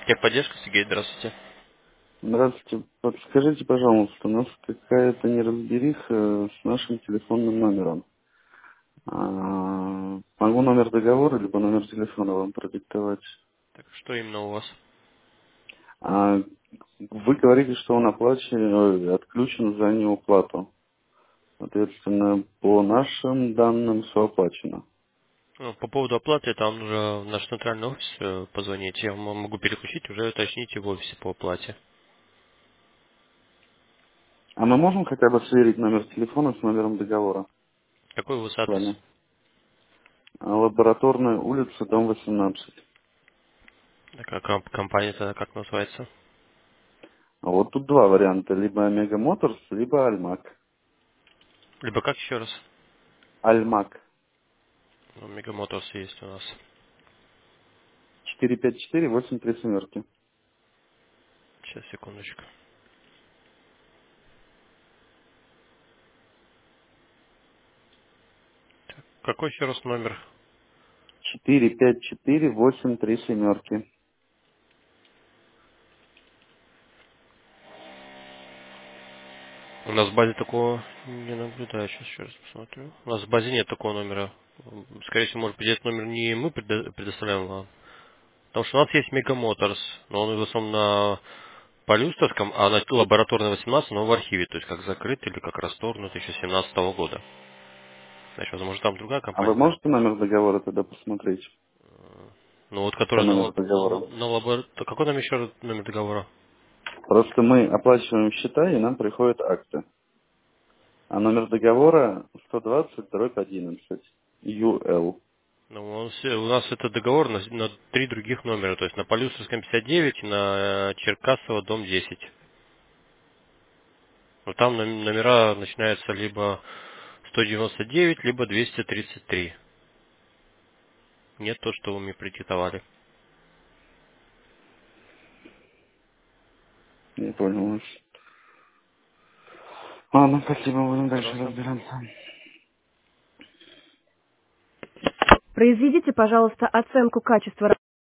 Техподдержка, Сергей, здравствуйте. Здравствуйте. Подскажите, пожалуйста, у нас какая-то неразбериха с нашим телефонным номером. Могу номер договора, либо номер телефона вам продиктовать. Так, что именно у вас? А, Вы говорите, что он оплачен, отключен за неуплату. Соответственно, по нашим данным все оплачено. Ну, по поводу оплаты, там уже в наш центральный офис позвонить. Я вам могу переключить, уже уточните в офисе по оплате. А мы можем хотя бы сверить номер телефона с номером договора Какой у вас с адрес? вами? Лабораторная улица, дом 18. Такая компания тогда как называется? А вот тут два варианта. Либо Омега Моторс, либо Альмак. Либо как еще раз? Альмак. Ну, Мегамоторс есть у нас. 454-83. Сейчас, секундочку. Какой еще раз номер? 454-83. У нас в базе такого не наблюдаю. Сейчас еще раз посмотрю. У нас в базе нет такого номера. Скорее всего, может быть, этот номер не мы предоставляем вам. Потому что у нас есть Мегамоторс, но он в основном на Полюстерском, а на лабораторной 18, но в архиве, то есть как закрыт или как расторгнут еще 2017 года. Значит, возможно, там другая А вы компания. можете номер договора тогда посмотреть? Ну вот, По которая номеру договора. Какой там еще раз номер договора? Просто мы оплачиваем счета, и нам приходят акты. А номер договора 120-11. UL. Ну, у нас это договор на три других номера, то есть на Полюстерском 59 и на Черкасово, дом 10. Вот там номера начинаются либо 199, либо 233. Нет то, что вы мне продиктовали. Не понял вас. Ладно, спасибо, будем дальше Пожалуйста. разбираться. Произведите, пожалуйста, оценку качества